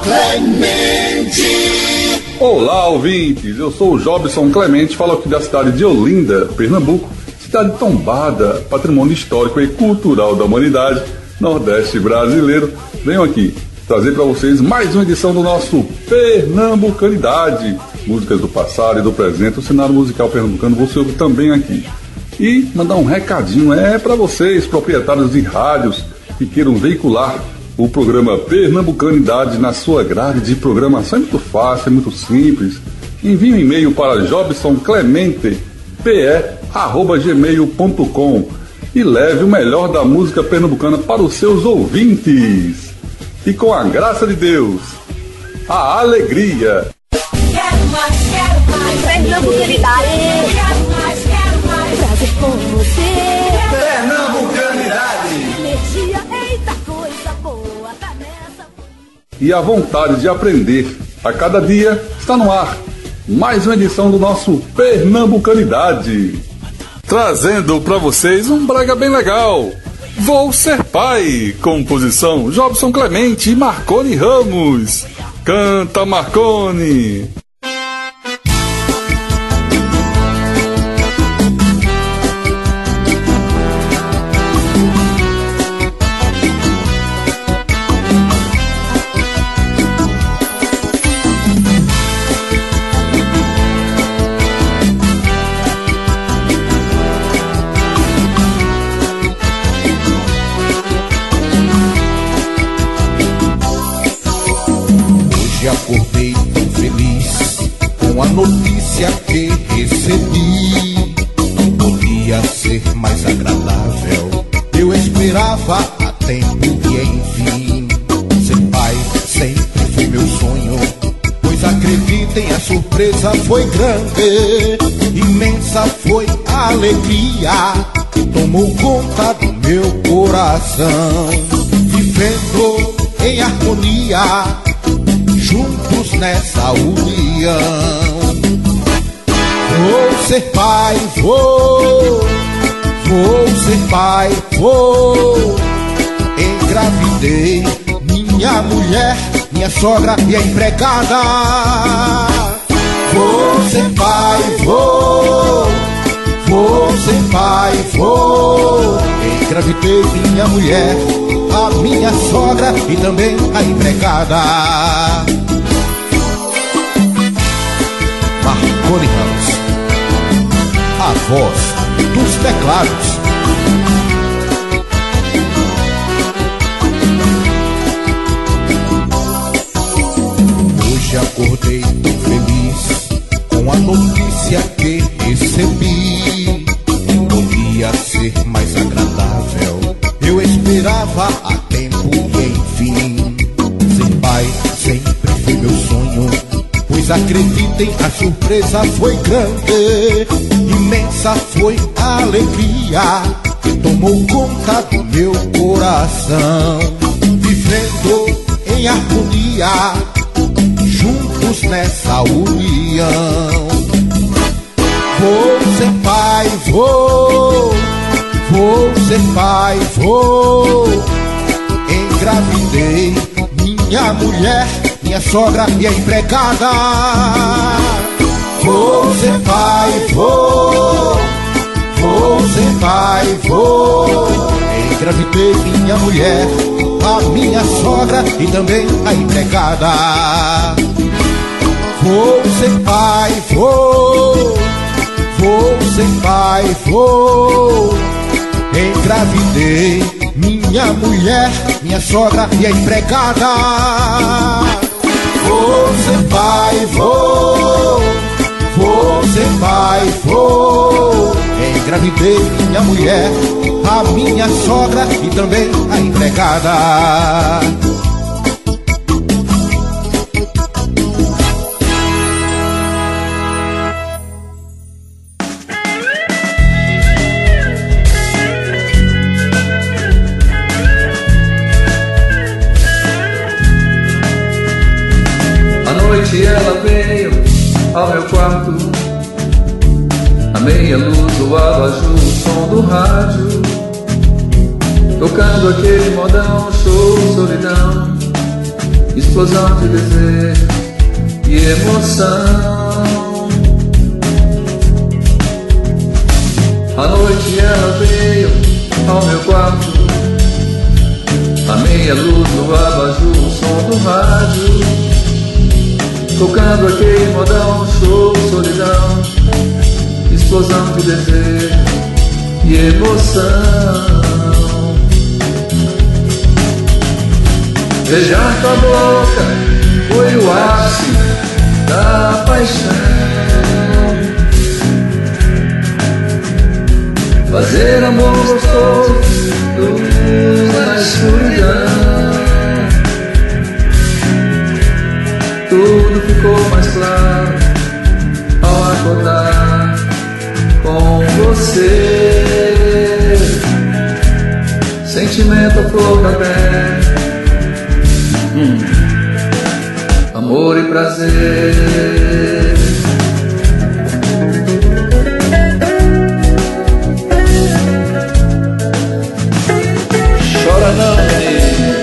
Clemente. Olá, ouvintes, eu sou o Jobson Clemente, falo aqui da cidade de Olinda, Pernambuco, cidade tombada, patrimônio histórico e cultural da humanidade, Nordeste brasileiro. Venho aqui trazer para vocês mais uma edição do nosso Pernambucanidade, músicas do passado e do presente, o cenário musical pernambucano você ouve também aqui. E mandar um recadinho para vocês, proprietários de rádios que queiram veicular o programa Pernambucanidade na sua grade de programação. É muito fácil, é muito simples. Envie um e-mail para jobsonclemente@gmail.com e leve o melhor da música pernambucana para os seus ouvintes. E com a graça de Deus, a alegria. Quero mais Pernambucanidade. Quero mais prazer com você. Pernambucanidade. Energia, eita coisa boa, tá nessa. E a vontade de aprender a cada dia está no ar. Mais uma edição do nosso Pernambucanidade, trazendo para vocês um brega bem legal. Vou Ser Pai, composição Jobson Clemente e Marconi Ramos. Canta, Marconi. Acordei tão feliz com a notícia que recebi. Não podia ser mais agradável. Eu esperava há tempo e enfim. Ser pai sempre foi meu sonho, pois acreditem, a surpresa foi grande. Imensa foi a alegria que tomou conta do meu coração. Vivendo em harmonia, juntos nessa união. Vou ser pai, vou ser pai, vou. Engravidei minha mulher, minha sogra e a empregada. Vou ser pai, vou ser pai, vou. Engravidei minha mulher, a minha sogra e também a empregada. Marconi Ramos, a voz dos teclados. Hoje acordei tão feliz com a notícia que recebi. Podia ser mais agradável. Eu esperava há tempo e enfim. Ser pai sempre foi meu sonho, pois acreditem, a surpresa foi grande. Imensa foi a alegria que tomou conta do meu coração. Vivendo em harmonia, juntos nessa união. Vou ser pai, vou ser pai, vou. Engravidei minha mulher, minha sogra e a empregada. Vou ser pai, vou ser pai, vou. Engravidei minha mulher, a minha sogra e também a empregada. Vou ser pai, vou ser pai, vou. Engravidei minha mulher, minha sogra e a empregada. Vou ser pai, vou ser pai, vou. Engravidei minha mulher, a minha sogra e também a empregada. Ela veio ao meu quarto, a meia luz, o abajur, o som do rádio, tocando aquele modão, show, solidão. explosão de desejo e emoção. À noite ela veio ao meu quarto, a meia luz no abajur, o som do rádio, tocando aquele modão, show, solidão, explosão de desejo e emoção. Beijar tua boca foi o ápice da paixão. Fazer amor gostoso, luz na escuridão. Tudo ficou mais claro ao acordar com você. Sentimento à flor da pele, amor e prazer. Chora não, menino.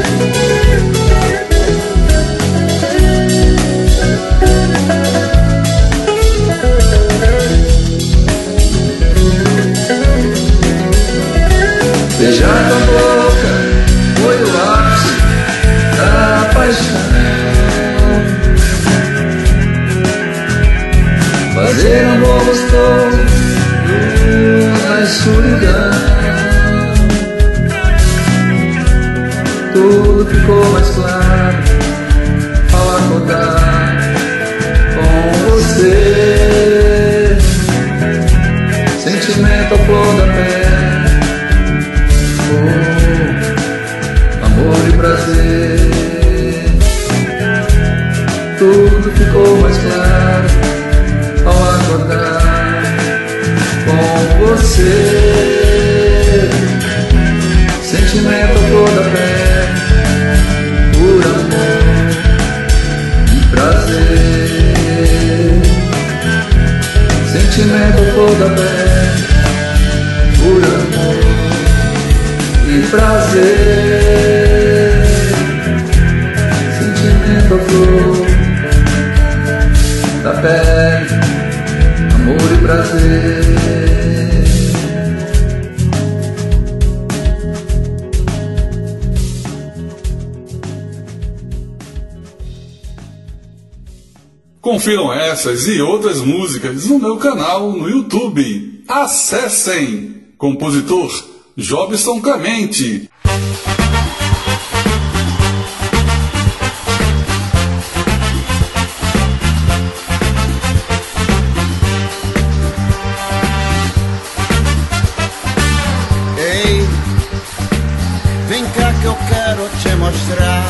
Beijar tua boca foi o ápice da paixão. Fazer amor gostoso na escuridão. Tudo ficou mais claro ao acordar com você. Sentimento à flor da pele, amor e prazer. Tudo ficou mais claro ao acordar com você. Sentimento à flor da pele, por amor e prazer. Sentimento à flor da pele, por amor e prazer. Sentimento à flor da pele, amor e prazer. Confiram essas e outras músicas no meu canal no YouTube. Acessem! Compositor Jobson Clemente. Ei, vem cá que eu quero te mostrar.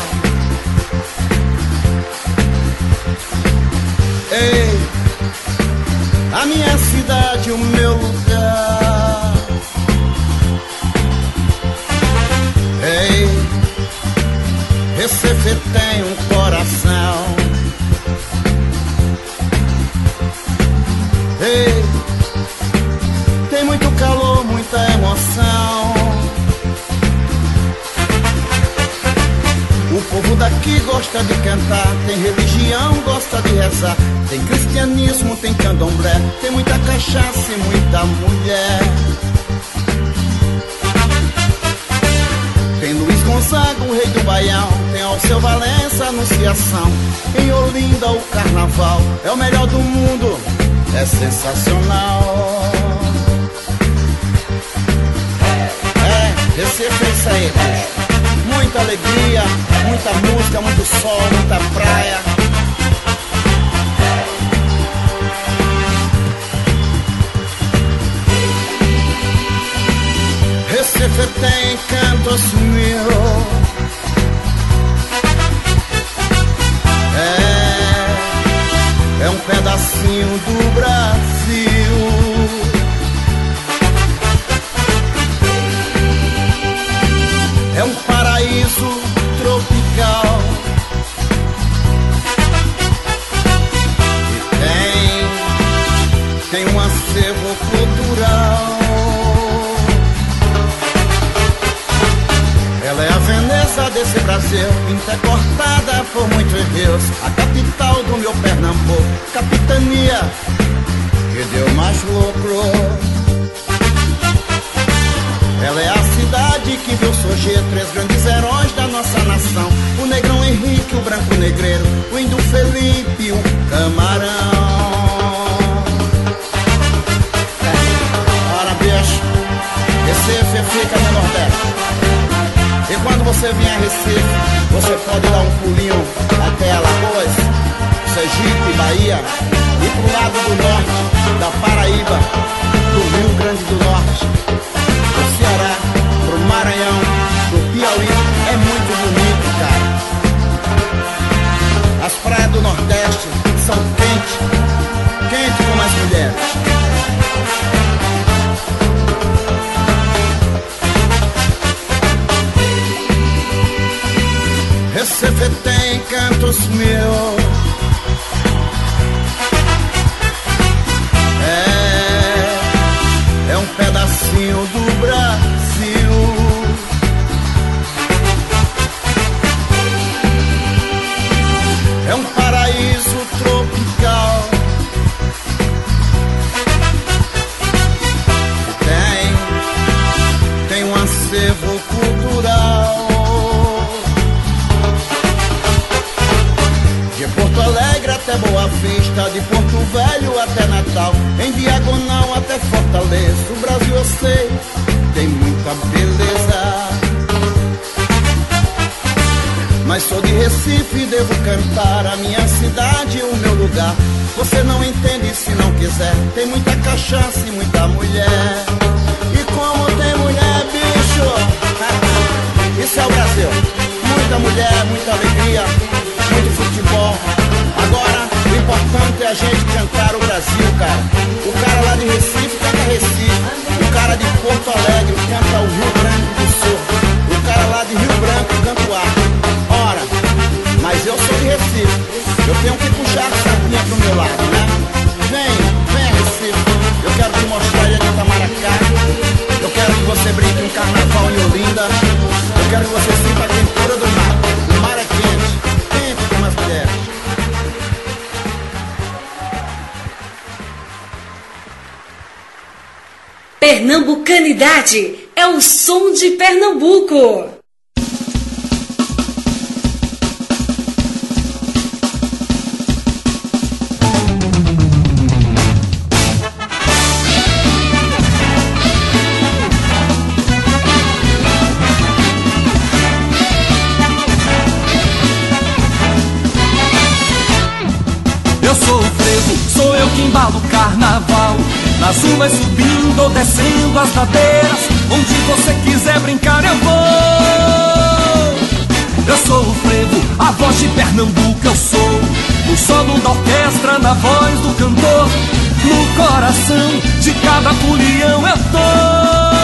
Ei, a minha cidade, o meu lugar. Ei, Recife tem um coração. Ei, tem muito calor, muita emoção. O povo daqui gosta de cantar, tem religião, gosta de rezar. Tem cristianismo, tem candomblé, tem muita cachaça e muita mulher. Tem Luiz Gonzaga, o rei do Baião, tem Alceu Valença, Anunciação. Em Olinda o carnaval é o melhor do mundo, é sensacional. Recife é isso aí, bicho. Muita alegria, muita música, muito sol, muita praia. Recife tem cantos mil. É um pedacinho do Brasil. É um paraíso tropical. E tem um acervo cultural. Ela é a Veneza desse Brasil, intercortada por muitos rios, a capital do meu Pernambuco, capitania que deu mais lucro. Ela é a cidade que viu surgir três grandes heróis da nossa nação: o negrão Henrique, o branco negreiro, o índio Felipe e o camarão. Ora, bicho, Recife fica no Nordeste. E quando você vier a Recife, você pode dar um pulinho até Alagoas, Sergipe, Bahia, e pro lado do norte, da Paraíba, do Rio Grande do Norte, do Ceará, pro Maranhão, do Piauí. É muito bonito, cara. As praias do Nordeste são quentes, quentes como as mulheres. Recife tem cantos mil, é um pedacinho do Brasil. É um paraíso tropical. Tem um acervo cultural. De Porto Alegre até Boa Vista, de Porto Velho até Natal, em diagonal até Fortaleza, o Brasil eu sei, tem muita beleza. Mas sou de Recife e devo cantar a minha cidade, o meu lugar. Você não entende se não quiser, tem muita cachaça e muita mulher. E como tem mulher, bicho, isso é o Brasil. Muita mulher, muita alegria, muito futebol. Agora, o importante é a gente cantar o Brasil, cara. O cara lá de Recife canta Recife. O cara de Porto Alegre canta o Rio Grande do Sul. O cara lá de Rio Branco canta o Acre. Ora, mas eu sou de Recife. Eu tenho que puxar a sardinha pro meu lado, né? Vem Recife. Eu quero te mostrar a ilha de Itamaracá. Eu quero que você brinque um carnaval em Olinda. Eu quero que você sinta a quentura do mar. O mar é quente, quente como as mulheres. Pernambucanidade é o som de Pernambuco. Eu sou o frevo, sou eu que embalo o carnaval. Nas ruas subindo ou descendo as ladeiras, onde você quiser brincar eu vou. Eu sou o frevo, a voz de Pernambuco eu sou. No solo da orquestra, na voz do cantor, no coração de cada folião eu tô.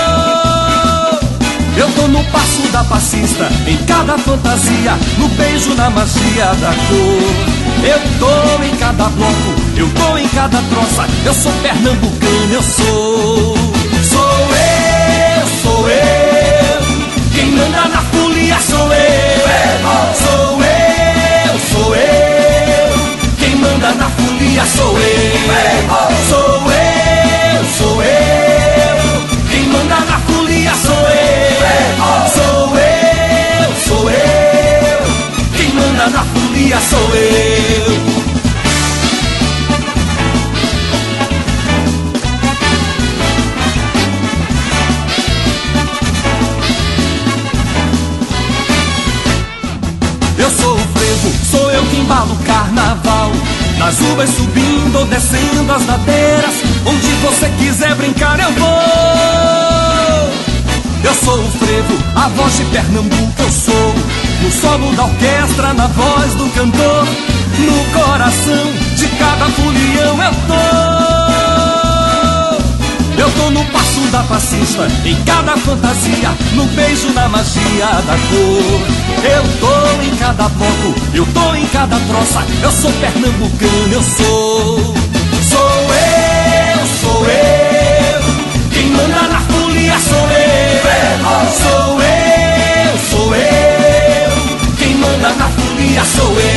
Eu tô no passo da passista, em cada fantasia, no beijo, na magia da cor. Eu tô em cada bloco, eu tô em cada troça. Eu sou pernambucano, eu sou. Sou eu. Quem manda na folia sou eu. Sou eu. Quem manda na folia sou eu. Sou eu. Quem manda na folia sou eu. Sou eu. Quem manda na folia sou eu. Eu sou o frevo, sou eu que embalo o carnaval. Nas uvas subindo ou descendo as ladeiras, onde você quiser brincar eu vou. Eu sou o frevo, a voz de Pernambuco eu sou. No solo da orquestra, na voz do cantor, no coração de cada folião eu tô. Eu tô no passo da passista, em cada fantasia, no beijo, na magia da cor. Eu tô em cada bloco, eu tô em cada troça. Eu sou pernambucano, eu sou. Sou eu. Quem manda na folia sou eu. Sou eu. Quem manda na folia sou eu.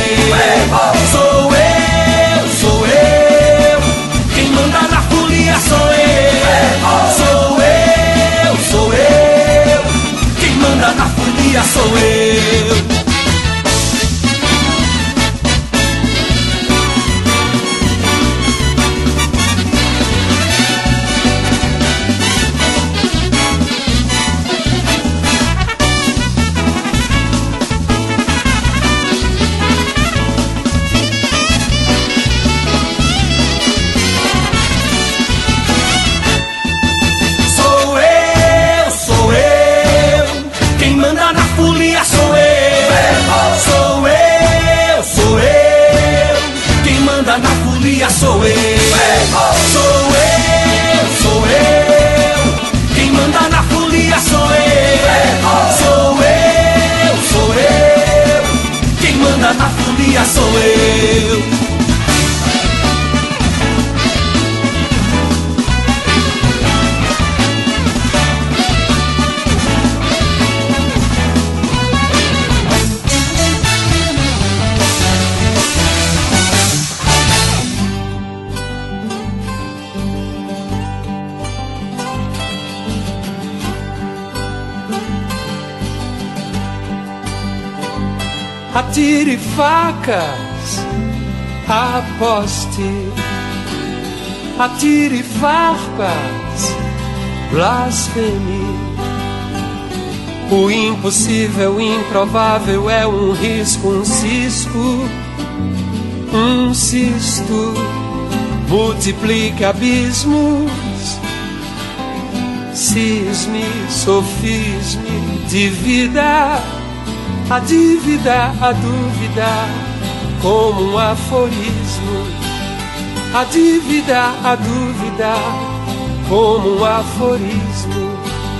folia sou eu. Sou eu. Quem manda na folia sou eu. Sou eu. Quem manda na folia sou eu. Atire facas, aposte. Atire farpas, blasfeme. O impossível, o improvável é um risco, um cisco, um cisto. Multiplique abismos, cisme, sofisme, divida. A dívida, a dúvida, como um aforismo. A dívida, a dúvida, como um aforismo.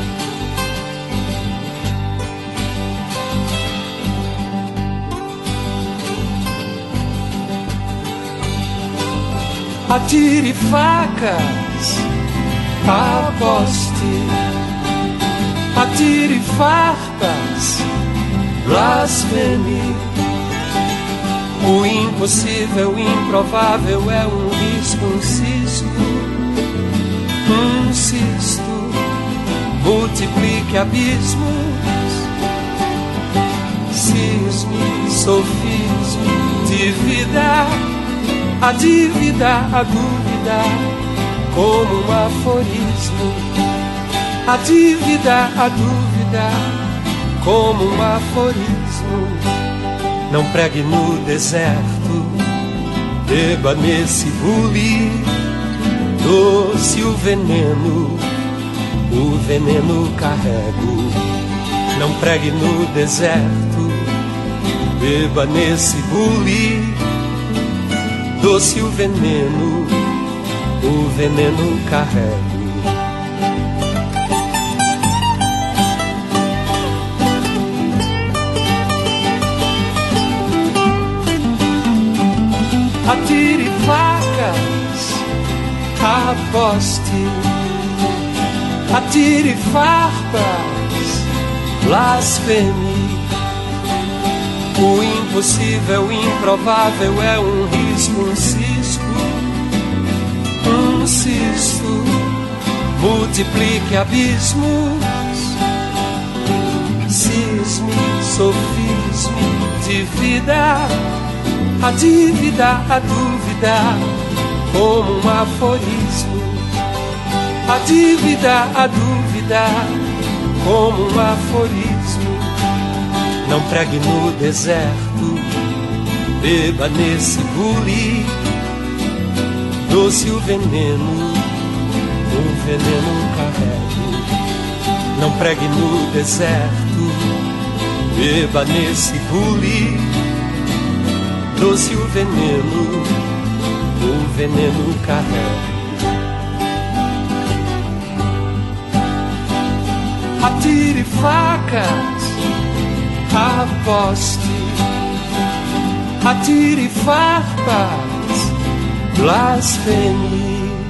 Atire facas, aposte. Atire farpas, blasfeme. O impossível, o improvável é um risco, um cisco, um cisto. Multiplique abismos, cisme, sofisme, divida. A dívida, a dúvida, como um aforismo. A dívida, a dúvida, como um aforismo. Não pregue no deserto, beba nesse bule. Doce o veneno carrego. Não pregue no deserto, beba nesse bule. Doce o veneno carrego. Atire facas, aposte. Atire farpas, blasfeme. O impossível, o improvável é um risco, um cisco, um cisto. Multiplique abismos, cisme, sofisme, divida. A dívida, a dúvida, como um aforismo. A dívida, a dúvida, como um aforismo. Não pregue no deserto, beba nesse bule. Doce o veneno carrego. Não pregue no deserto, beba nesse bule. Doce o veneno carrego. Atire facas, aposte. Atire farpas, blasfeme.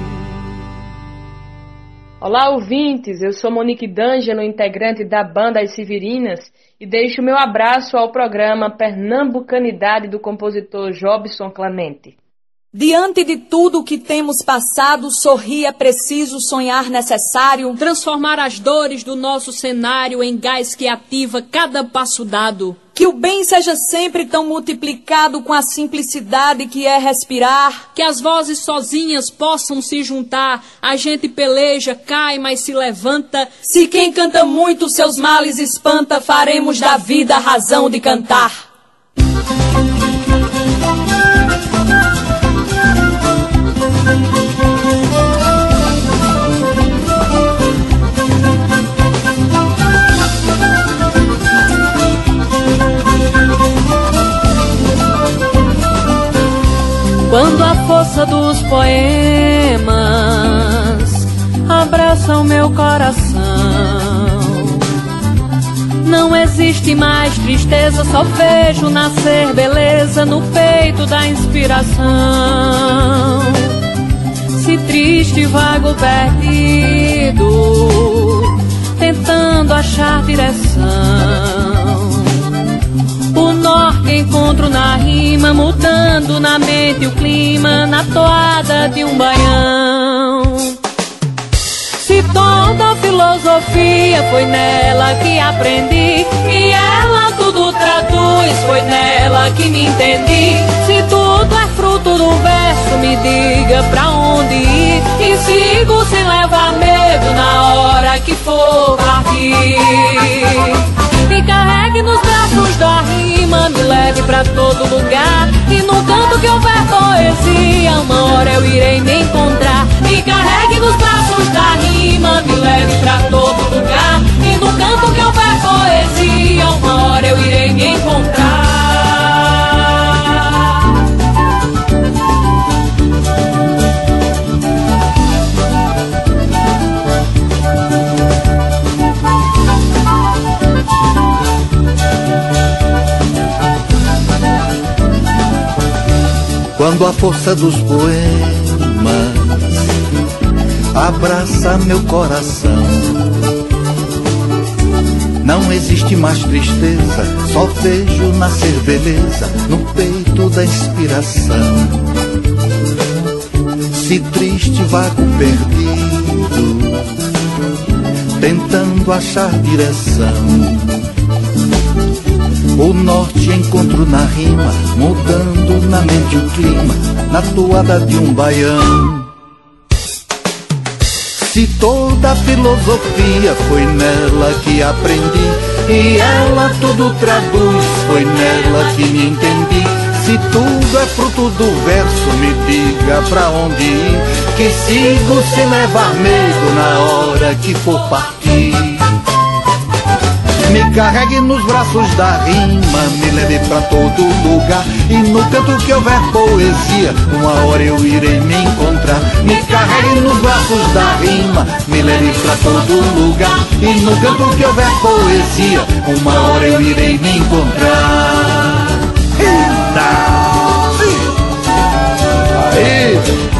Olá, ouvintes, eu sou Monique D'Angelo, integrante da banda As Severinas, e deixo meu abraço ao programa Pernambucanidade do compositor Jobson Clemente. Diante de tudo o que temos passado, sorrir é preciso, sonhar necessário, transformar as dores do nosso cenário em gás que ativa cada passo dado. Que o bem seja sempre tão multiplicado com a simplicidade que é respirar. Que as vozes sozinhas possam se juntar. A gente peleja, cai, mas se levanta. Se quem canta muito seus males espanta, faremos da vida a razão de cantar. Quando a força força dos poemas abraça o meu coração. Não existe mais tristeza, só vejo nascer beleza no peito da inspiração. Se triste, vago, perdido, tentando achar direção, o norte encontro na rima, mudando na mente o clima, na toada de um baião. Se toda filosofia foi nela que aprendi, e ela tudo traduz, foi nela que me entendi. Se tudo é fruto do verso, me diga pra onde ir, e sigo sem levar medo na hora que for partir. Me carregue nos braços da rima, me leve pra todo lugar, e no canto que houver poesia, uma hora eu irei me encontrar. Me carregue nos braços da rima, me leve pra todo lugar, e no canto que houver poesia, uma hora eu irei me encontrar. Quando a força dos poemas abraça meu coração, não existe mais tristeza, só vejo nascer beleza no peito da inspiração. Se triste, vago, perdido, tentando achar direção, o norte encontro na rima, mudando na mente o clima, na toada de um baião. Se toda filosofia foi nela que aprendi, e ela tudo traduz, foi nela que me entendi. Se tudo é fruto do verso, me diga pra onde ir, que sigo sem levar medo na hora que for partir. Me carregue nos braços da rima, me leve pra todo lugar, e no canto que houver poesia, uma hora eu irei me encontrar. Me carregue nos braços da rima, me leve pra todo lugar, e no canto que houver poesia, uma hora eu irei me encontrar. Eita! Aê!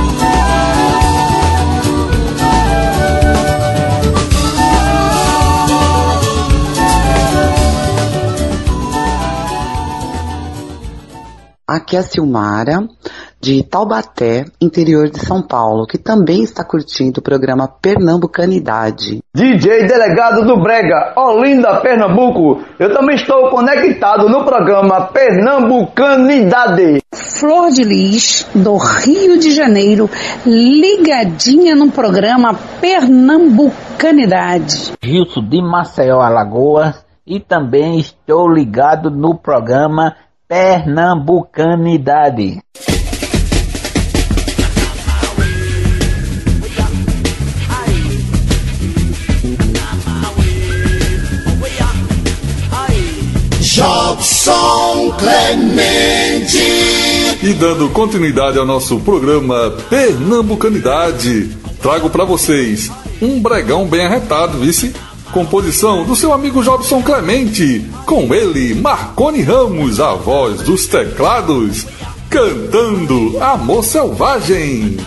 Aqui é a Silmara, de Taubaté, interior de São Paulo, que também está curtindo o programa Pernambucanidade. DJ Delegado do Brega, Olinda, Pernambuco. Eu também estou conectado no programa Pernambucanidade. Flor de Lis, do Rio de Janeiro, ligadinha no programa Pernambucanidade. Gilson de Maceió, Alagoas, e também estou ligado no programa Pernambucanidade. Jobson Clemente. E dando continuidade ao nosso programa Pernambucanidade, trago para vocês um bregão bem arretado, vice? Composição do seu amigo Jobson Clemente, com ele, Marconi Ramos, a voz dos teclados, cantando Amor Selvagem.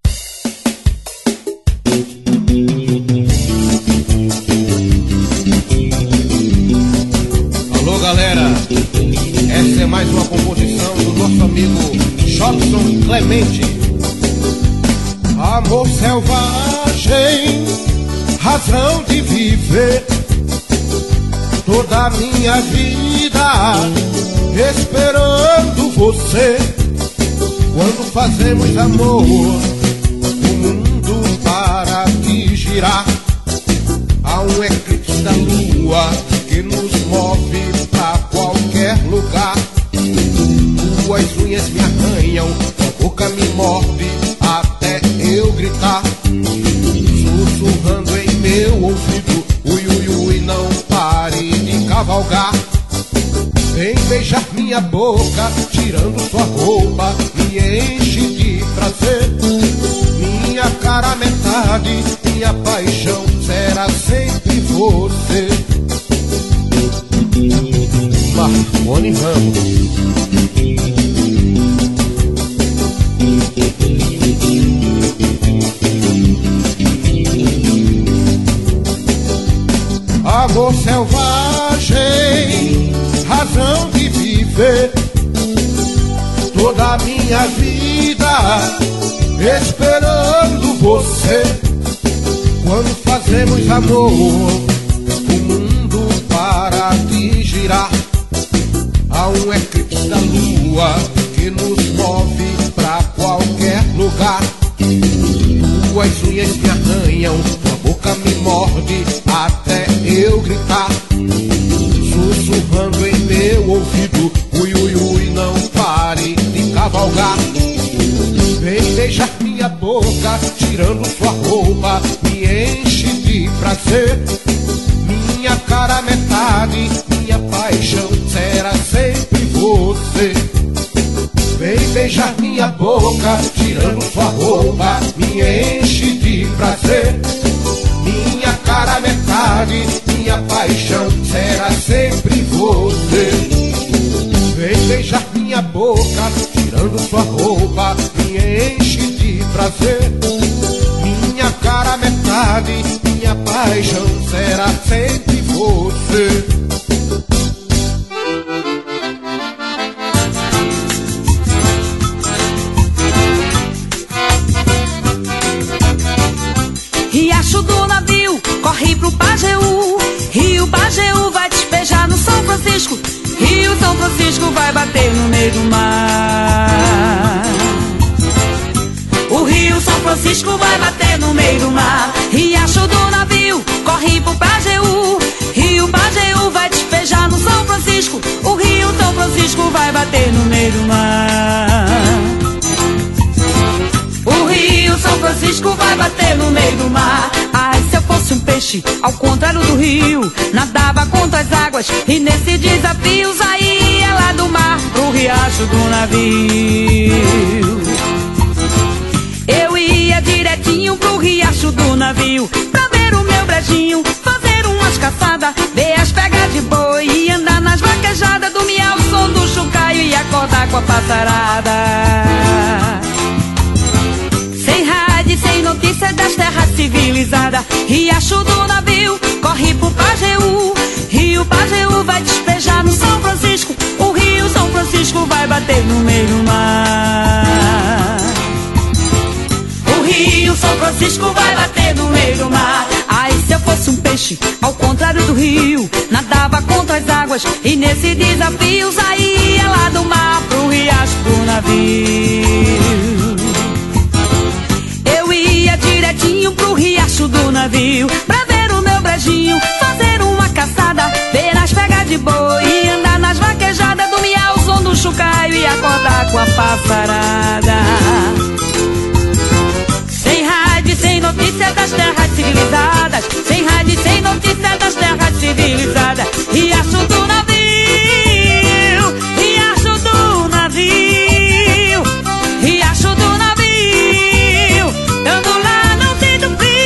Alô galera, essa é mais uma composição do nosso amigo Jobson Clemente. Amor selvagem, razão de viver, toda a minha vida esperando você. Quando fazemos amor, o mundo para de girar. Há um eclipse da lua que nos move pra qualquer lugar. Tuas unhas me arranham, tua boca me morde até eu gritar, sussurrando em meu ouvido, ui, ui, ui, não pare de cavalgar. Vem beijar minha boca, tirando sua roupa, me enche de prazer. Minha cara metade, minha paixão será sempre você. Marconi Ramos. Amor selvagem, razão de viver, toda a minha vida esperando você. Quando fazemos amor, o mundo para de girar. Há um eclipse da lua que nos move pra qualquer lugar. Tuas unhas me arranham, tua boca me morde até eu gritar. Sussurrando em meu ouvido, ui, ui, ui, não pare de cavalgar. Vem beijar minha boca, tirando sua roupa, me enche de prazer. Minha cara metade, minha paixão será sempre você. Vem beijar minha boca, tirando sua roupa, me enche de prazer. Minha cara metade, minha paixão será sempre você. Vem beijar minha boca, tirando sua roupa, me enche de prazer. Minha cara metade, minha paixão será sempre você. Riacho do navio, corre pro Pajeú. Rio Pajeú vai despejar no São Francisco. Rio São Francisco vai bater no meio do mar. O Rio São Francisco vai bater no meio do mar. Riacho do navio, corre pro Pajeú. Rio Pajeú vai despejar no São Francisco. O Rio São Francisco vai bater no meio do mar. O Rio São Francisco vai bater no meio do mar. Ai, se eu fosse um peixe, ao contrário do rio, nadava contra as águas e nesse desafio saía lá do mar pro riacho do navio. Eu ia direitinho pro riacho do navio pra ver o meu brejinho, fazer umas caçadas, ver as pegas de boi e andar nas vaquejadas, dormir ao som do chocalho e acordar com a passarada. Sem rádio, sem notícia das terras civilizadas. Riacho do navio, corre pro Pajeú. Rio Pajeú vai despejar no São Francisco. O Rio São Francisco vai bater no meio do mar. O Rio São Francisco vai bater no meio do mar. Ai, se eu fosse um peixe, ao contrário do rio, nadava contra as águas e nesse desafio saía lá do mar pro riacho do navio. Eu ia direitinho pro riacho do navio pra ver o meu brejinho, fazer uma caçada, ver as pegas de boi e andar nas vaquejadas, dormir ao som do chocalho e acordar com a passarada. Sem rádio, sem notícia das terras civilizadas. Sem rádio, sem notícia das terras civilizadas. Riacho do navio, riacho do navio, riacho do navio, dando lá no fim do frio.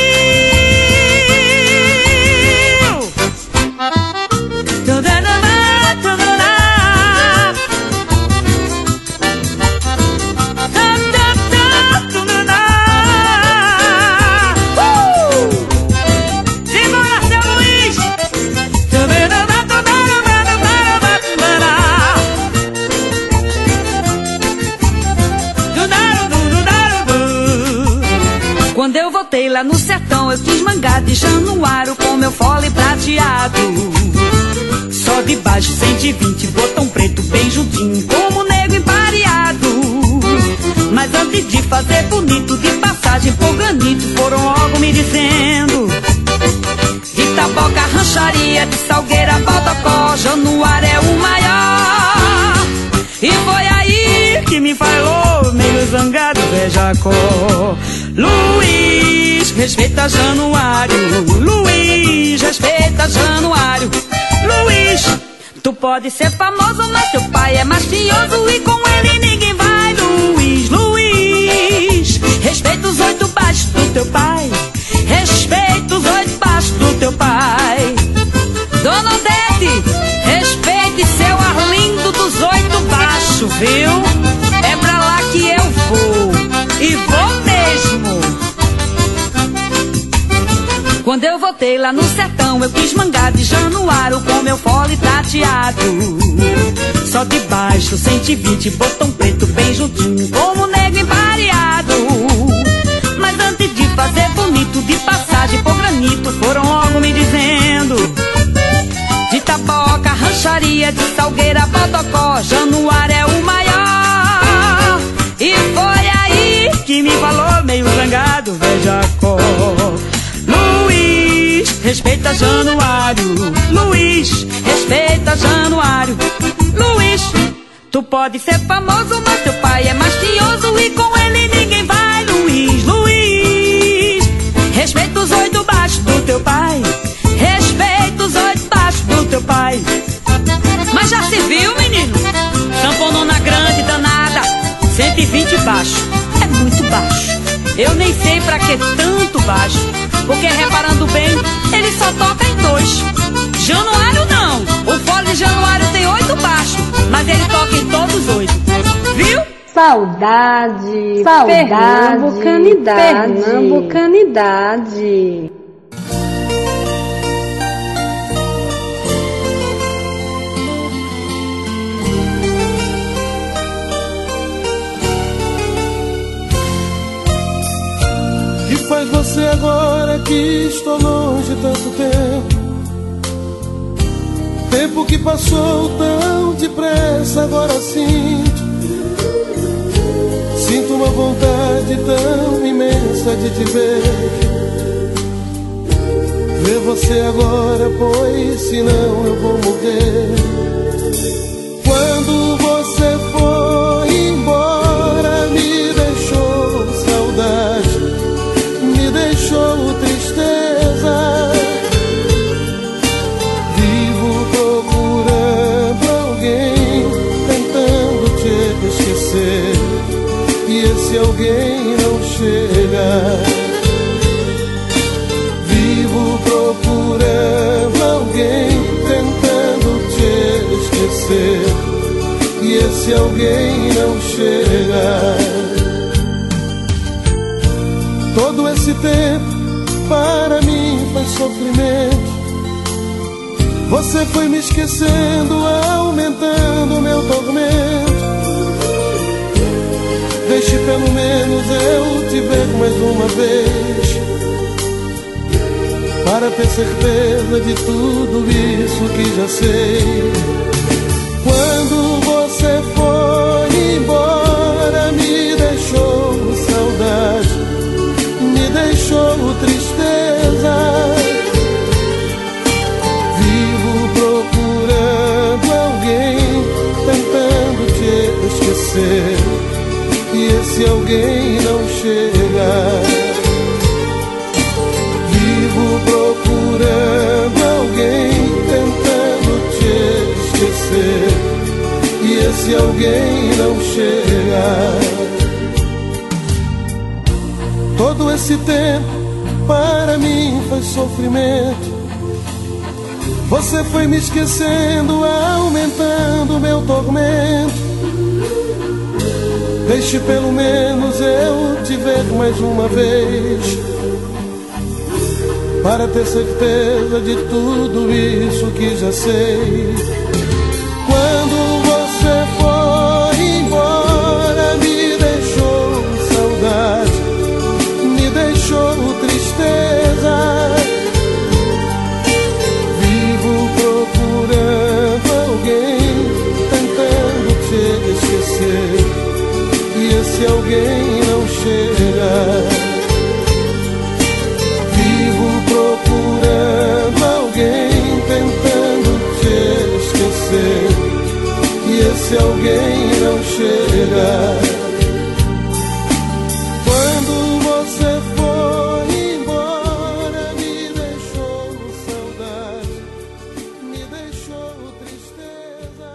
Quando eu voltei lá no sertão, eu quis mangar de Januário com meu fole prateado. Só de baixo 120, botão preto bem juntinho, como negro empareado. Mas antes de fazer bonito, de passagem por granito, foram logo me dizendo: de Taboca, rancharia, de Salgueira, Baldocó, Januário é o maior. E foi aí que me falou, meio zangado, Zé Jacó: Luiz, respeita Januário. Luiz, respeita Januário. Luiz, tu pode ser famoso, mas teu pai é mastioso e com ele ninguém vai. Luiz, Luiz, voltei lá no sertão, eu quis mangar de Januário com meu fole prateado. Só de baixo, 120, botão preto bem juntinho, como negro empareado. Mas antes de fazer bonito, de passagem por granito, foram logo me dizendo: de Taboca, Rancharia, de Salgueira, Bodocó, Januário é o maior. E foi aí que me falou meio zangado, veja a cor. Luiz, respeita Januário. Luiz, respeita Januário. Luiz, tu pode ser famoso, mas teu pai é mastioso e com ele ninguém vai. Luiz, Luiz, respeita os 8 baixos do teu pai. Respeita os 8 baixos do teu pai. Mas já se viu, menino? Sanfonona grande, danada, 120 baixo. É muito baixo. Eu nem sei pra que tanto baixo, porque reparando bem, ele só toca em 2. Januário não. O fole de Januário tem 8 baixos, mas ele toca em todos 8. Viu? Saudade, pernambucanidade, pernambucanidade. Que faz você agora que estou longe tanto tempo? Tempo que passou tão depressa, agora sinto uma vontade tão imensa de te ver. Ver você agora, pois senão eu vou morrer. Quando você foi embora, me deixou saudade, me deixou tristeza. Vivo procurando alguém, tentando te esquecer, e esse alguém não chega. Vivo procurando alguém, tentando te esquecer, e esse alguém não chega. Todo esse tempo para mim foi sofrimento. Você foi me esquecendo, aumentando meu tormento. Deixe pelo menos eu te ver mais uma vez, para ter certeza de tudo isso que já sei. Quando você foi embora, me deixou saudade, me deixou tristeza. Vivo procurando alguém, tentando te esquecer, e esse alguém não chega. Vivo procurando alguém, tentando te esquecer, e esse alguém não chega. Todo esse tempo para mim foi sofrimento. Você foi me esquecendo, aumentando meu tormento. Deixe pelo menos eu te ver mais uma vez, para ter certeza de tudo isso que já sei. Quando você foi embora, me deixou saudade, me deixou tristeza. Vivo procurando alguém, tentando te esquecer, e esse alguém não chega. Vivo procurando alguém, tentando te esquecer, e esse alguém não chega. Quando você foi embora, me deixou saudade, me deixou tristeza.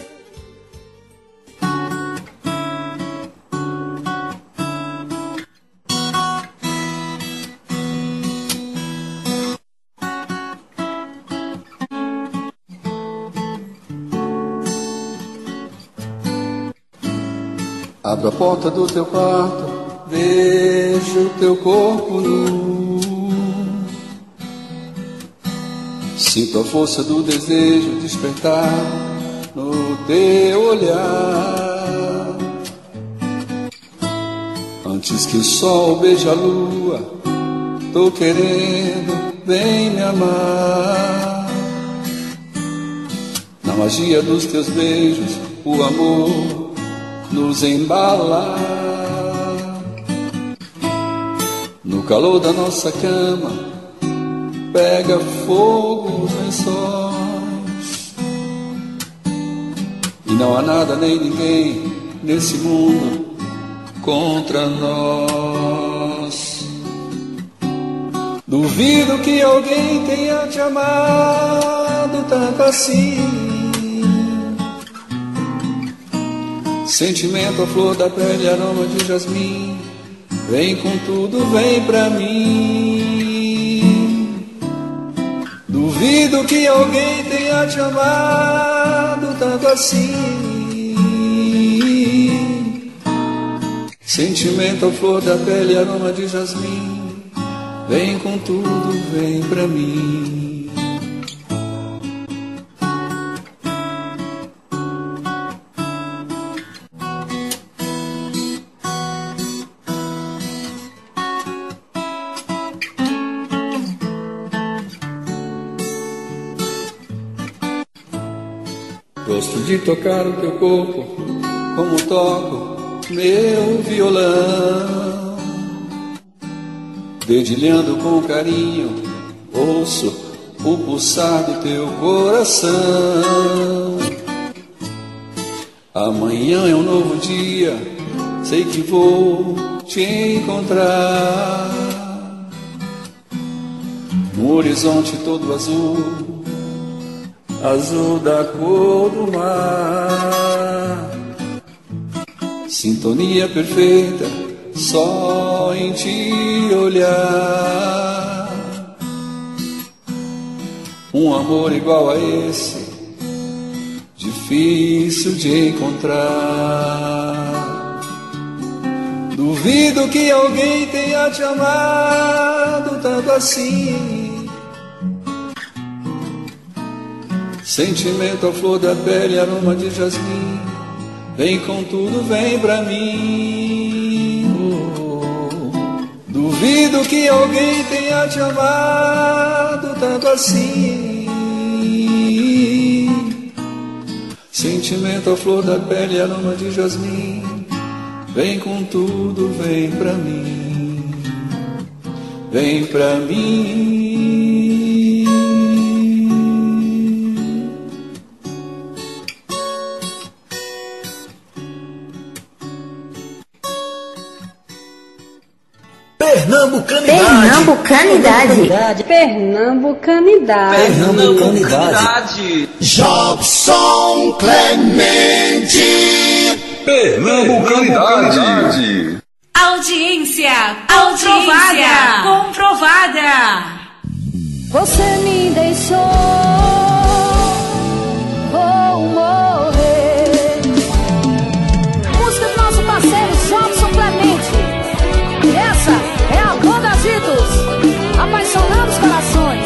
Abro a porta do teu quarto, vejo teu corpo nu. Sinto a força do desejo despertar no teu olhar. Antes que o sol beije a lua, tô querendo, vem me amar. Na magia dos teus beijos, o amor nos embala. No calor da nossa cama, pega fogo os lençóis. E não há nada nem ninguém nesse mundo contra nós. Duvido que alguém tenha te amado tanto assim. Sentimento, a flor da pele, aroma de jasmim. Vem com tudo, vem pra mim. Duvido que alguém tenha te amado tanto assim. Sentimento, a flor da pele, aroma de jasmim. Vem com tudo, vem pra mim. Gosto de tocar o teu corpo como toco meu violão. Dedilhando com carinho, ouço o pulsar do teu coração. Amanhã é um novo dia, sei que vou te encontrar. No horizonte todo azul, azul da cor do mar. Sintonia perfeita, só em te olhar. Um amor igual a esse, difícil de encontrar. Duvido que alguém tenha te amado tanto assim. Sentimento, a flor da pele, aroma de jasmim. Vem com tudo, vem pra mim. Duvido que alguém tenha te amado tanto assim. Sentimento, a flor da pele, aroma de jasmim. Vem com tudo, vem pra mim. Vem pra mim. Pernambucanidade. Pernambucanidade. Jobson Clemente. Pernambucanidade. Audiência comprovada. Você me deixou, vou morrer. Música do nosso parceiro Jobson Clemente. E essa é a banda Ditos, apaixonando os corações.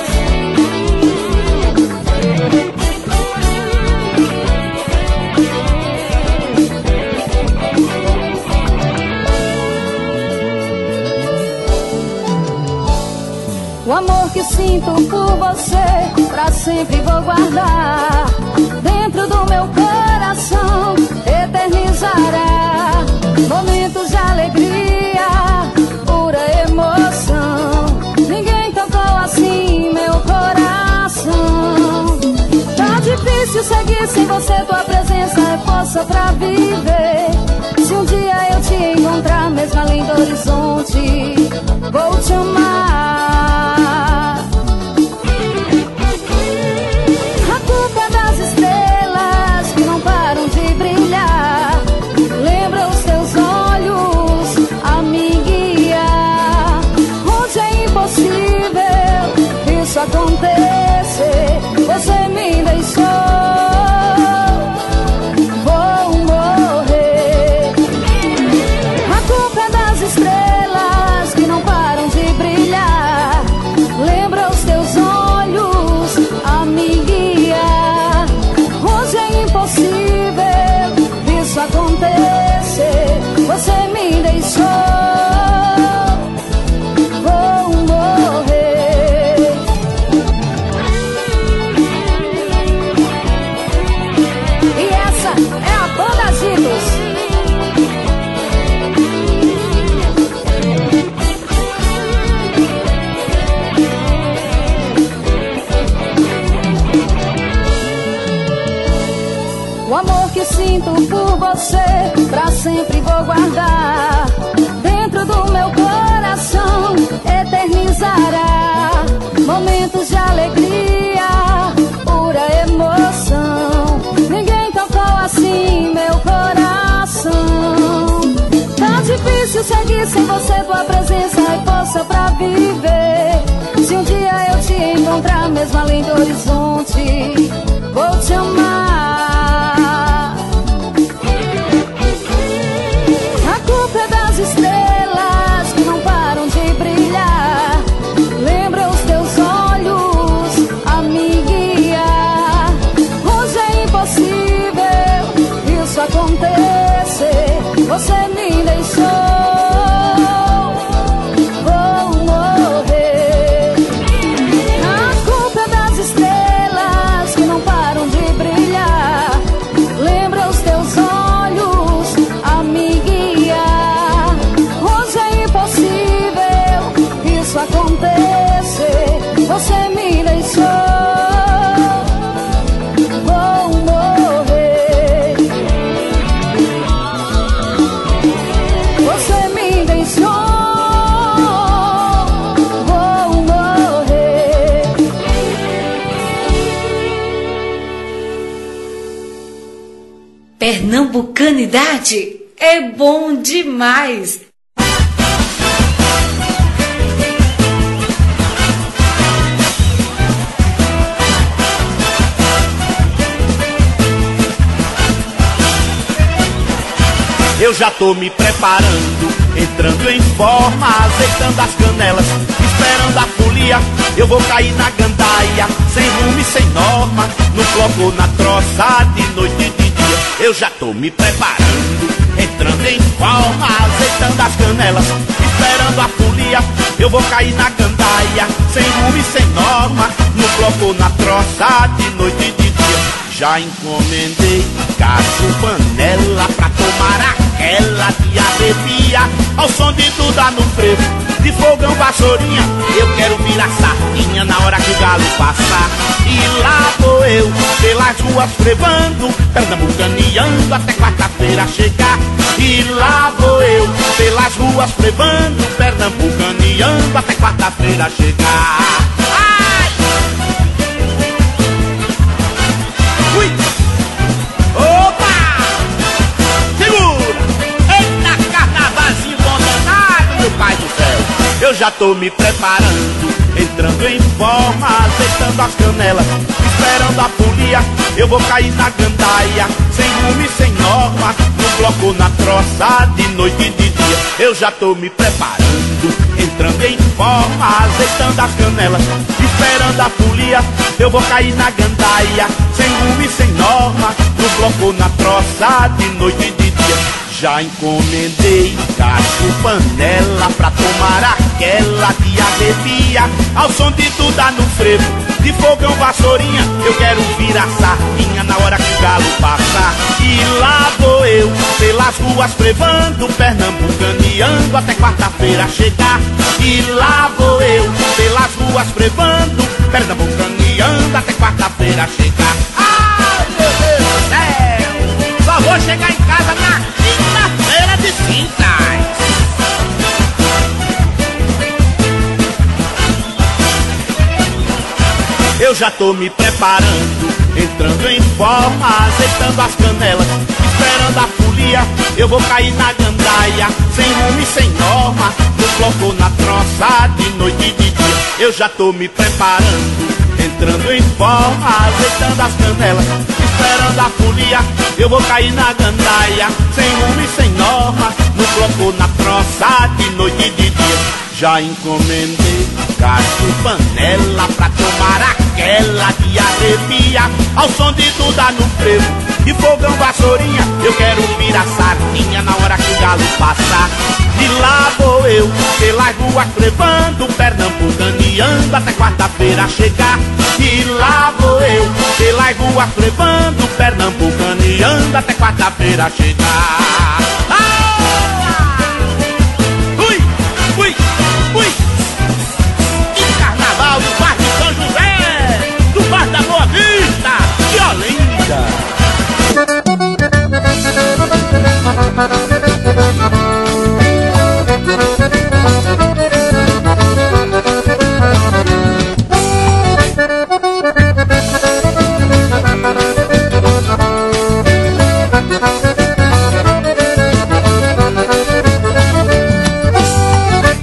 O amor que sinto por você, pra sempre vou guardar dentro do meu coração, eternizará momentos de alegria, pura emoção. Ninguém tocou assim meu coração. Tá difícil seguir sem você, tua presença é força pra viver. Se um dia eu te encontrar, mesmo além do horizonte, vou te amar. A culpa é das estrelas que não param de brilhar. Lembra os teus olhos a me guiar. Onde é impossível isso acontecer, você me deixou. Vou morrer. sempre vou guardar dentro do meu coração, eternizará momentos de alegria, pura emoção. Ninguém tocou assim meu coração. Tá difícil seguir sem você, tua presença é força pra viver. Se um dia eu te encontrar mesmo além do horizonte, vou te amar. A culpa é das estrelas que não param de brilhar. Lembra os teus olhos a me guiar. Hoje é impossível isso acontecer. Você me deixou. Você me deixou, vou morrer. Você me deixou, vou morrer. Pernambucanidade é bom demais. Eu já tô me preparando, entrando em forma, azeitando as canelas, esperando a folia. Eu vou cair na gandaia, sem rumo e sem norma, no bloco ou na troça, de noite e de dia. Eu já tô me preparando, entrando em forma, azeitando as canelas, esperando a folia. Eu vou cair na gandaia, sem rumo e sem norma, no bloco ou na troça, de noite e de dia. Já encomendei cacho, panela, pra tomar aquela de arrepia, ao som de Duda no frevo, de fogão, vassourinha. Eu quero virar sardinha na hora que o galo passar. E lá vou eu, pelas ruas frevando, pernambucaneando até quarta-feira chegar. E lá vou eu, pelas ruas frevando, pernambucaneando até quarta-feira chegar. Ui! Opa! Segura! Eita, carnavalzinho bom danado, meu pai do céu! Eu já tô me preparando, entrando em forma, azeitando as canelas, esperando a folia. Eu vou cair na gandaia, sem rumo e sem norma, no bloco ou na troça, de noite e de dia. Eu já tô me preparando, entrando em forma, azeitando as canelas, esperando a folia. Eu vou cair na gandaia, sem rumo e sem norma, no bloco ou na troça, de noite e de dia. Já encomendei cacho, panela, pra tomar aquela de arrepia, ao som de Duda no frevo, de fogão, vassourinha. Eu quero virar sardinha na hora que o galo passar. E lá vou eu, pelas ruas frevando, pernambucaneando até quarta-feira chegar. E lá vou eu, pelas ruas frevando, pernambucaneando até quarta-feira chegar. Ai, meu Deus do céu! Só vou chegar em casa na quinta-feira de cinzas. Eu já tô me preparando, entrando em forma, azeitando as canelas, esperando a folia. Eu vou cair na gandaia, sem rumo e sem norma, no bloco ou na troça, de noite e de dia. Eu já tô me preparando, entrando em forma, azeitando as canelas, esperando a folia. Eu vou cair na gandaia, sem rumo e sem norma, no bloco ou na troça, de noite e de dia. Já encomendei cacho, panela, pra tomar aquela de arrepia, ao som de Duda no frevo, de fogão, vassourinha. Eu quero virar sardinha na hora que o galo passar. E lá vou eu, pelas ruas frevando, pernambucaneando até quarta-feira chegar. E lá vou eu, pelas ruas frevando, pernambucaneando até quarta-feira chegar. Ui, ui, ui! E carnaval do Parque São José, do Parque da Boa Vista, de Olinda.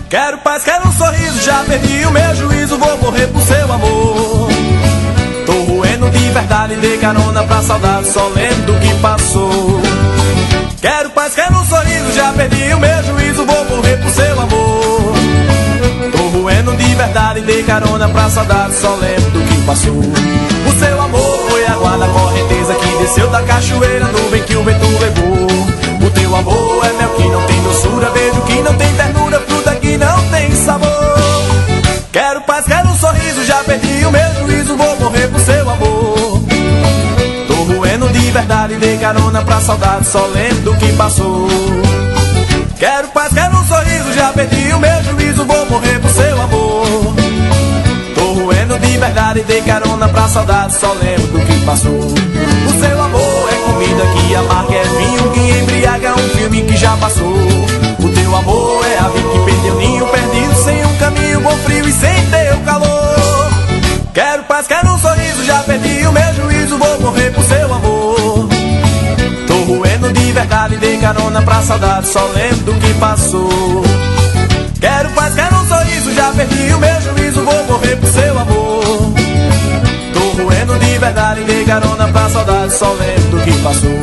Quero paz, quero um sorriso, já perdi o meu juízo, vou morrer por seu amor. Tô roendo de verdade, dei carona pra saudade, só lembro do que passou. Quero paz, quero um sorriso, já perdi o meu juízo, vou morrer por seu amor. Tô roendo de verdade, dei carona pra saudade, só lembro do que passou. O seu amor foi a guarda correnteza que desceu da cachoeira, nuvem que o vento levou. O teu amor é mel que não tem doçura, beijo que não tem ternura, fruta que não tem sabor. Quero paz, quero um sorriso, já perdi o meu juízo, vou morrer por seu amor. Tô roendo de verdade, dei carona pra saudade, só lembro do que passou. Quero paz, quero um sorriso, já perdi o meu juízo, vou morrer por seu amor. Tô roendo de verdade, dei carona pra saudade, só lembro do que passou. O seu amor é comida que amarga, é vinho que embriaga, um filme que já passou. O teu amor é ave que perdeu ninho, perdido sem um caminho, com frio e sem teu calor. Quero paz, quero um sorriso, já perdi o meu juízo, vou morrer por seu amor. Tô roendo de verdade, dei carona pra saudade, só lembro do que passou. Quero paz, quero um sorriso, já perdi o meu juízo, vou morrer por seu amor. Tô roendo de verdade, dei carona pra saudade, só lembro do que passou.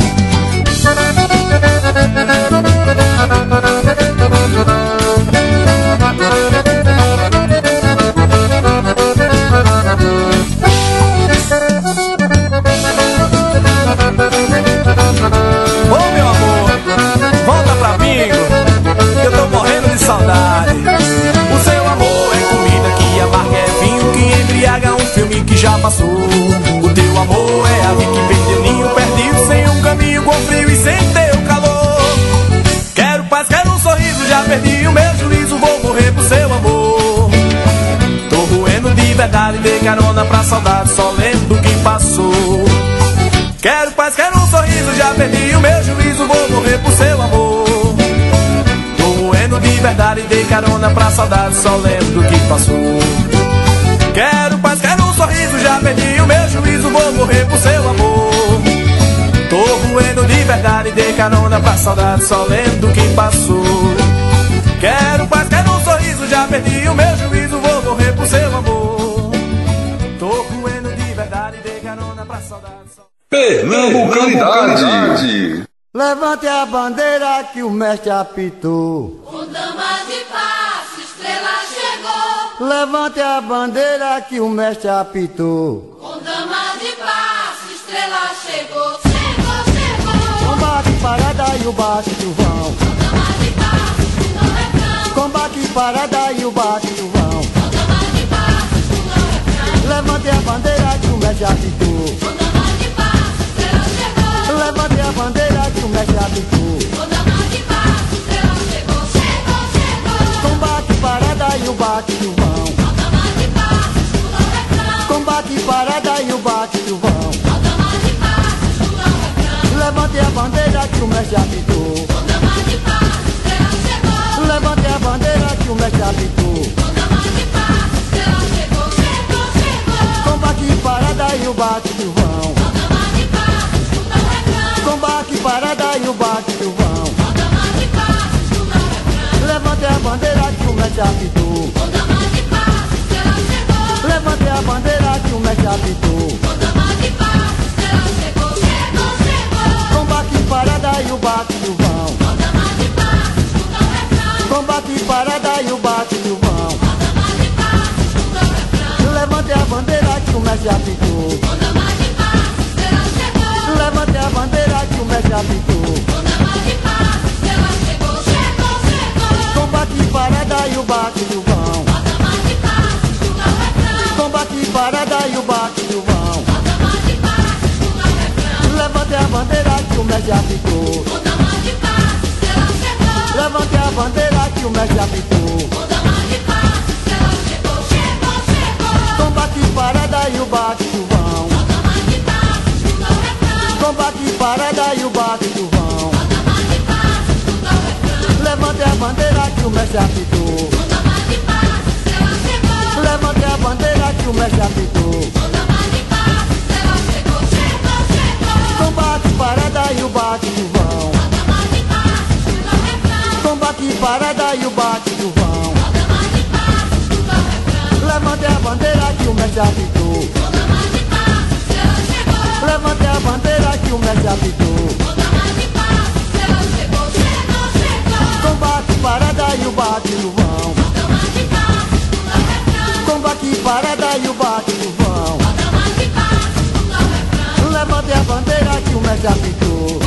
Ô meu amor, volta pra Bingo, eu tô morrendo de saudade. O seu amor é comida que amarga, é vinho que embriaga, um filme que já passou. O teu amor é ave que perdeu ninho, perdido sem um caminho, com frio e sem teu calor. Quero paz, quero um sorriso, já perdi o meu juízo, vou morrer por seu amor. Tô roendo de verdade, dei carona pra saudade, só lembro do que passou. Quero paz, quero um sorriso, já perdi o meu juízo, vou morrer por seu amor. Tô roendo de verdade, dei carona pra saudade, só lembro do que passou. Quero paz, quero um sorriso, já perdi o meu juízo, vou morrer por seu amor. Tô roendo de verdade, dei carona pra saudade, só lembro do que passou. Quero paz, quero um sorriso, já perdi o meu juízo, vou morrer por seu amor. Tô roendo de verdade, dei carona pra saudade, só... Pernambucanidade. Levante a bandeira que o mestre apitou. Com damas de passo, estrela chegou. Levante a bandeira que o mestre apitou. Com damas de passo, estrela chegou. Chegou, chegou. Combate, parada e o bate do vão. Com damas de passo, no refrão. Combate, parada e o bate do vão. Com damas de passo, no refrão. Levante a bandeira que o mestre apitou. Levante a bandeira que o mestre apitou. Com damas de passo, estrela chegou. Chegou, chegou. Combate, parada e o bate do vão. Com damas de passo, no refrão. Combate, parada e o bate do vão. Com damas de passo, no refrão. Levante a bandeira que o mestre apitou. Com damas de passo, estrela chegou. Levante a bandeira que o mestre apitou. Com damas de passo, estrela chegou. Chegou, chegou. Combate, parada e o bate do vão. Combate, parada e o bate do vão. Com damas de passo, no refrão. Levante a bandeira que o mestre apitou. Com damas de passo, estrela chegou. Levante a bandeira que o mestre apitou. Com damas de passo, estrela chegou. Chegou, chegou. Combate, parada e o bate do vão. Com damas de passo, no refrão. Combate, parada e o bate do vão. Com damas de passo, no refrão. Levante a bandeira que o mestre apitou. Com damas de passo, estrela chegou. Levante a bandeira que o mestre apitou. Com damas de passo, estrela chegou. Chegou, chegou. Combate, parada e o bate do vão. Com damas de passo, no refrão. Combate, parada e o bate do vão. Com damas de passo, no refrão. Levante a bandeira que o mestre apitou. Com damas de passo, estrela chegou. Levante a bandeira que o mestre apitou. Com damas de passo, estrela chegou. Chegou, chegou. Combate, parada e o bate do vão. Com damas de passo, no refrão. Combate, parada e o bate do vão. Com damas de passo, no refrão. Levante a bandeira que o mestre apitou. Com damas de passo, estrela chegou. Levante a bandeira que o mestre apitou. Com damas de passo, estrela chegou. Chegou, chegou. Combate, parada e o bate do vão. Com damas de passo, no refrão. Combate, parada e o bate do vão. mestre apitou. Levante a bandeira que o mestre apitou. Combate, parada e o bate no vão. Combate, parada e o bate no vão. Levante a bandeira que o mestre apitou.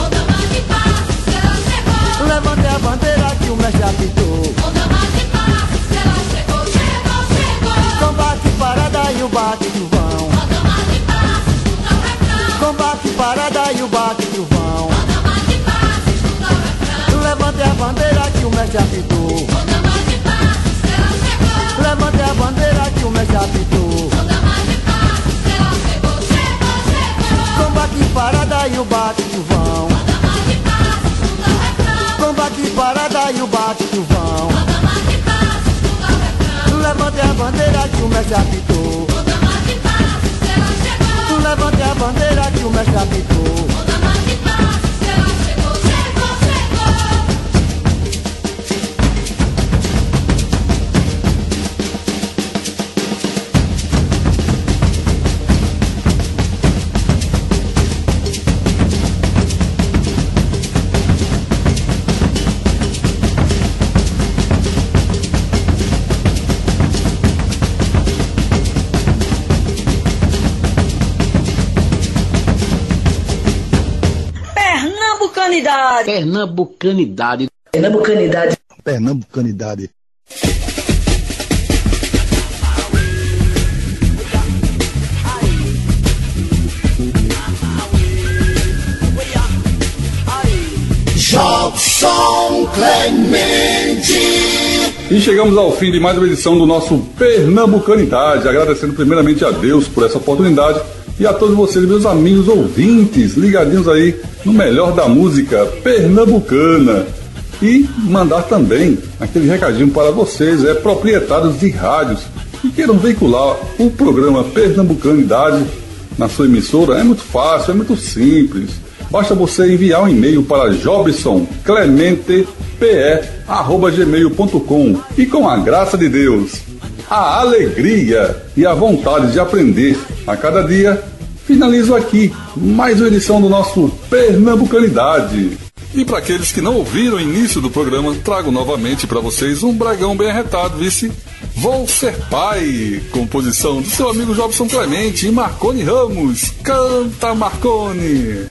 Levante a bandeira que o mestre apitou. Combate, parada e o bate no vão. Combate, parada e o bate no vão. Levante a bandeira que o mestre apitou. Levante a bandeira que o mestre apitou. Combate, parada e o bate no vão. Combate, parada e o bate no vão. Levante a bandeira que o mestre apitou. Levante a bandeira que o mestre apitou. Pernambucanidade. Pernambucanidade. Pernambucanidade. Jobson Clemente. E chegamos ao fim de mais uma edição do nosso Pernambucanidade, agradecendo primeiramente a Deus por essa oportunidade e a todos vocês, meus amigos ouvintes, ligadinhos aí no melhor da música pernambucana. E mandar também aquele recadinho para vocês, proprietários de rádios que queiram veicular o programa Pernambucanidade na sua emissora. É muito fácil, é muito simples. Basta você enviar um e-mail para jobsonclementepe@gmail.com e com a graça de Deus, a alegria e a vontade de aprender a cada dia, finalizo aqui mais uma edição do nosso Pernambucanidade. E para aqueles que não ouviram o início do programa, trago novamente para vocês um bragão bem arretado, vice. Vou Ser Pai, composição do seu amigo Jobson Clemente e Marconi Ramos. Canta, Marconi!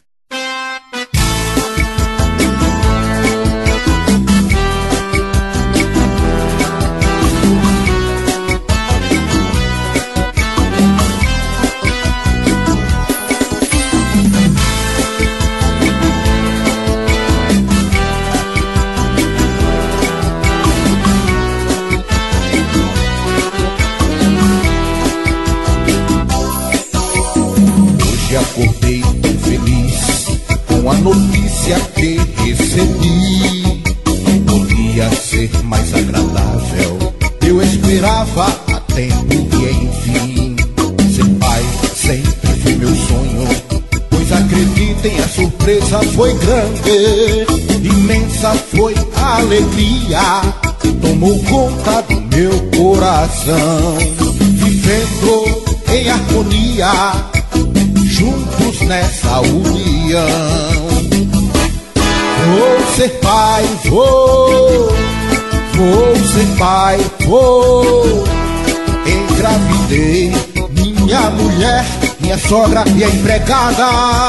Acordei feliz com a notícia que recebi. Podia ser mais agradável, eu esperava há tempo e enfim. Ser pai sempre foi meu sonho, pois acreditem, a surpresa foi grande. Imensa foi a alegria, tomou conta do meu coração. Vivendo em harmonia, juntos nessa união. Vou ser pai, vou ser pai, vou. Engravidei minha mulher, minha sogra e a empregada.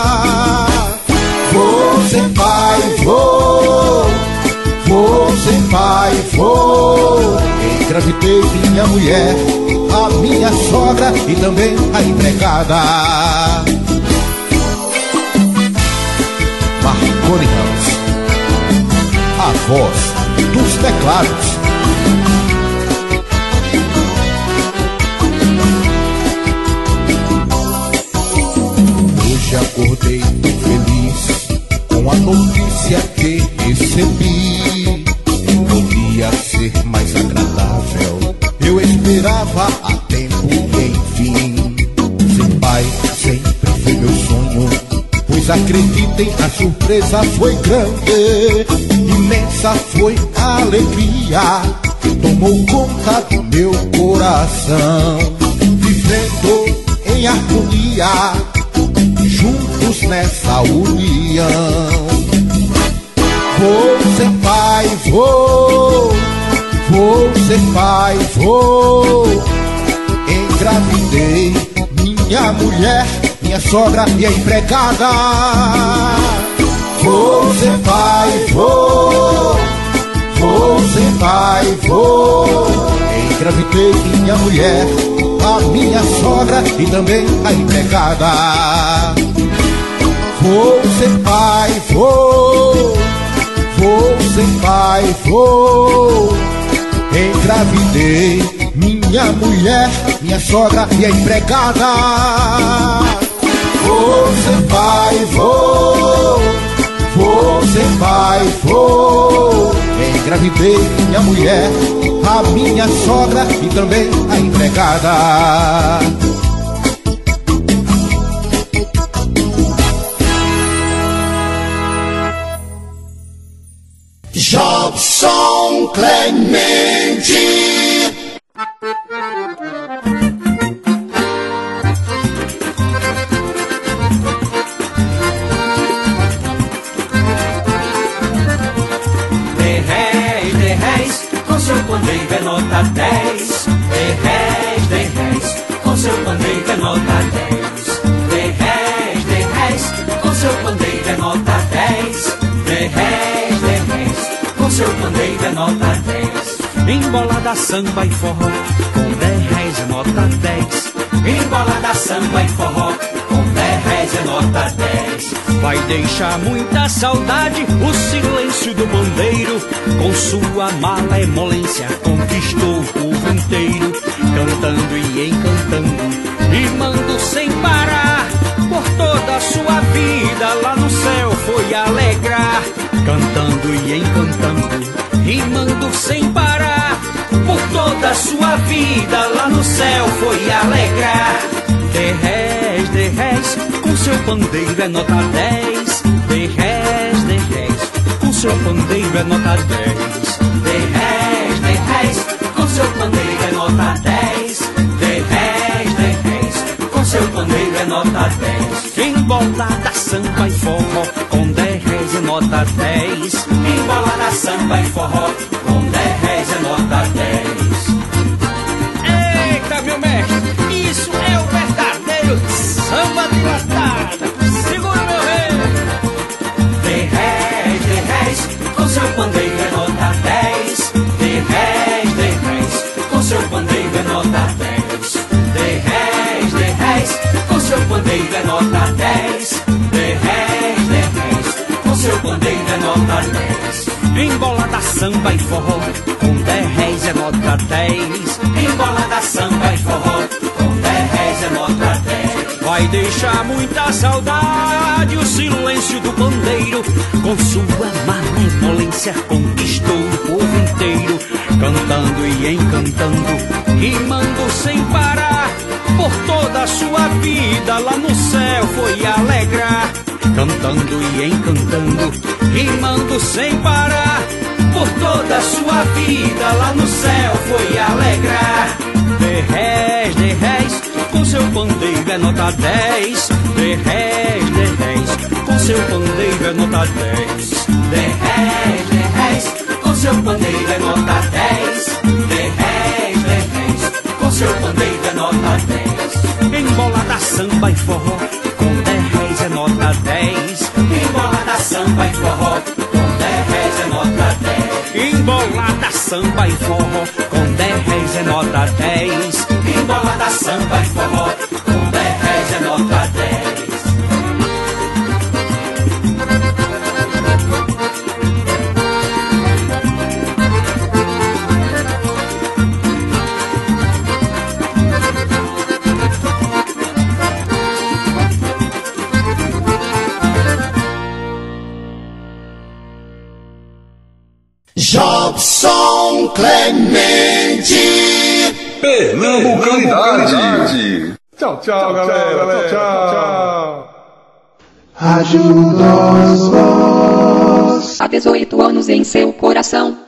Vou ser pai, vou ser pai, vou. Engravidei minha mulher, a minha sogra e também a empregada. Marconi Ramos, a voz dos teclados. Hoje acordei feliz com a notícia que recebi. Podia ser mais agradável, eu esperava há tempo e enfim. Ser pai sempre foi meu sonho, pois acreditem, a surpresa foi grande. Imensa foi a alegria, tomou conta do meu coração. Vivendo em harmonia, juntos nessa união. Vou ser pai, vou ser pai, vou. Engravidei minha mulher, minha sogra e a empregada. Vou ser pai, vou ser pai, vou. Engravidei minha mulher, a minha sogra e também a empregada. Vou ser pai, vou ser pai, vou. Engravidei minha mulher, minha sogra e a empregada. Vou ser pai, vou ser pai, vou. Engravidei minha mulher, a minha sogra e também a empregada. Jobson Clemente. Pandeiro é nota 10, R$10, com seu pandeiro é nota 10, R$10, com seu pandeiro é nota 10, R$10, com seu pandeiro é nota 10. Embolada samba e forró, com R$10 é nota 10, embolada samba e forró, com R$10 é nota 10. Vai deixar muita saudade o silêncio do bandeiro, com sua malemolência conquistou o povo inteiro, cantando e encantando, rimando sem parar, por toda a sua vida lá no céu foi alegrar, cantando e encantando, rimando sem parar, por toda a sua vida lá no céu foi alegrar. R$10, com seu pandeiro é nota 10, R$10, com seu pandeiro é nota 10, R$10, com seu pandeiro é nota 10, R$10, com seu pandeiro é nota 10. Embolada samba e forró, com R$10 é nota 10, embolada samba e forró, com R$10 é nota 10. Eita, meu mestre, isso é o verdadeiro samba de lascada. Segura, meu rei. R$10, com seu pandeiro é nota 10, R$10, com seu pandeiro é nota 10, R$10, com seu pandeiro é nota 10, R$10, com seu pandeiro é nota 10. Embolada samba e forró, com R$10 é nota 10, embolada samba e forró, com R$10 é nota 10. Vai deixar muita saudade o silêncio do pandeiro, com sua malemolência conquistou o povo inteiro, cantando e encantando, rimando sem parar, por toda a sua vida lá no céu foi alegrar, cantando e encantando, rimando sem parar, por toda a sua vida lá no céu foi alegrar. R$10, com seu pandeiro é nota 10, R$10, com seu pandeiro é nota 10, R$10, com seu pandeiro é nota 10, R$10, com seu pandeiro é nota 10. Embolada samba e forró, com R$10 é nota 10, embolada samba e forró, com R$10 é nota 10. Embolada samba e forró, com R$10 é nota 10, embolada samba e forró, com R$10 é nota 10. Jobson Clemente. Pernambucanidade. Tchau, tchau, galera. Tchau. Rádio Nós Voz. Há 18 anos em seu coração.